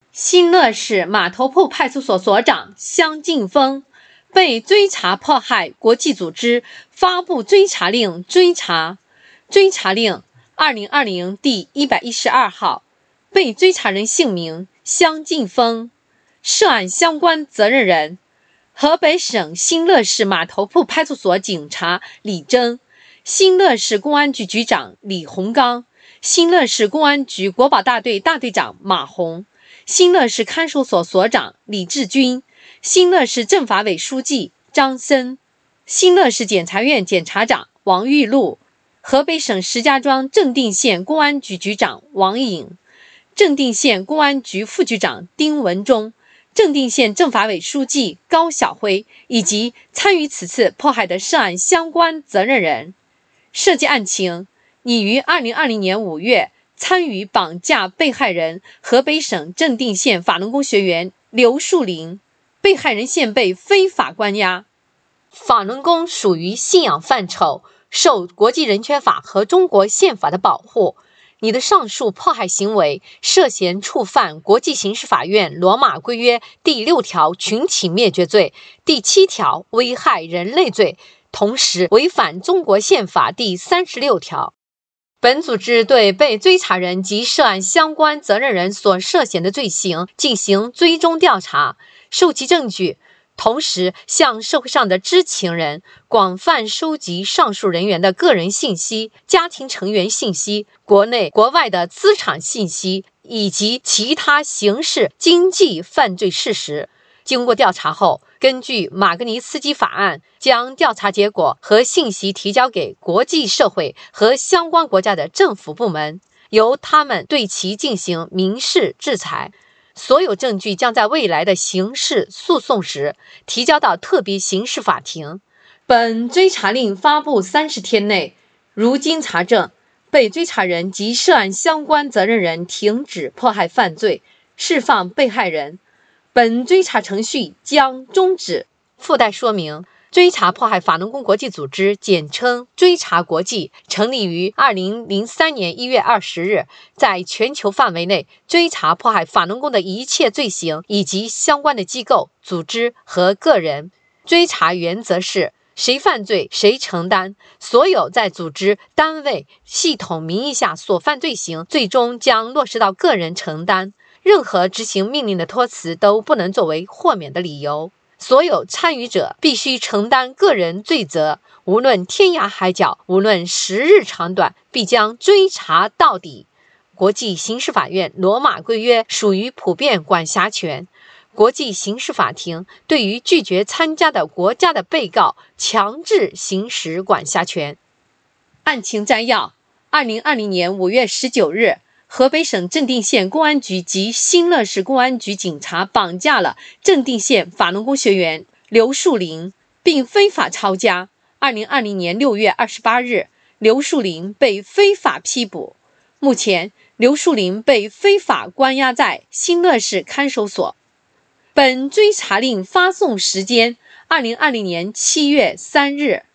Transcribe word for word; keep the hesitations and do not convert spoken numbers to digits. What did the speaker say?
新乐市码头铺派出所所长香劲峰被追查迫害国际组织发布追查令追查。追查令二零二零第一百一十二号，被追查人姓名香劲峰，涉案相关责任人河北省新乐市码头铺派出所警察李征，新乐市公安局局长李洪刚，新乐市公安局国保大队大队长马红，新乐市看守所所长李志军，新乐市政法委书记张森，新乐市检察院检察长王玉禄，河北省石家庄正定县公安局局长王颖，正定县公安局副局长丁文忠，正定县政法委书记高晓辉，以及参与此次迫害的涉案相关责任人。涉及案情，拟于二零二零年五月参与绑架被害人河北省正定县法轮功学员刘树林，被害人现被非法关押。法轮功属于信仰范畴，受国际人权法和中国宪法的保护。你的上述迫害行为涉嫌触犯国际刑事法院罗马规约第六条群体灭绝罪、第七条危害人类罪，同时违反中国宪法第三十六条。本组织对被追查人及涉案相关责任人所涉嫌的罪行进行追踪调查，收集证据，同时向社会上的知情人广泛收集上述人员的个人信息、家庭成员信息、国内国外的资产信息以及其他刑事经济犯罪事实。经过调查后，根据马格尼茨基法案，将调查结果和信息提交给国际社会和相关国家的政府部门，由他们对其进行民事制裁。所有证据将在未来的刑事诉讼时提交到特别刑事法庭。本追查令发布三十天内，如经查证，被追查人及涉案相关责任人停止迫害犯罪，释放被害人，本追查程序将终止。附带说明，追查迫害法轮功国际组织简称追查国际，成立于二零零三年一月二十日，在全球范围内追查迫害法轮功的一切罪行以及相关的机构、组织和个人。追查原则是谁犯罪谁承担，所有在组织、单位、系统名义下所犯罪行，最终将落实到个人承担。任何执行命令的托辞都不能作为豁免的理由。所有参与者必须承担个人罪责，无论天涯海角，无论时日长短，必将追查到底。国际刑事法院罗马规约属于普遍管辖权，国际刑事法庭对于拒绝参加的国家的被告强制行使管辖权。案情摘要：二零二零年五月十九日，河北省正定县公安局及新乐市公安局警察绑架了正定县法轮功学员刘树林，并非法抄家。二零二零年六月二十八日，刘树林被非法批捕。目前，刘树林被非法关押在新乐市看守所。本追查令发送时间：二零二零年七月三日。